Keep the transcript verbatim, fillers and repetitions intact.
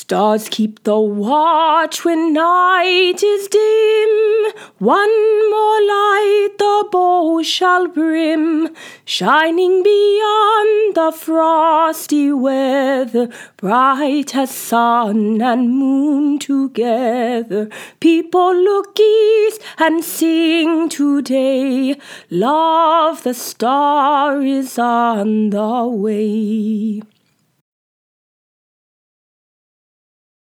Stars keep the watch when night is dim. One more light the bow shall brim, shining beyond the frosty weather, bright as sun and moon together. People look east and sing today, love, the star is on the way.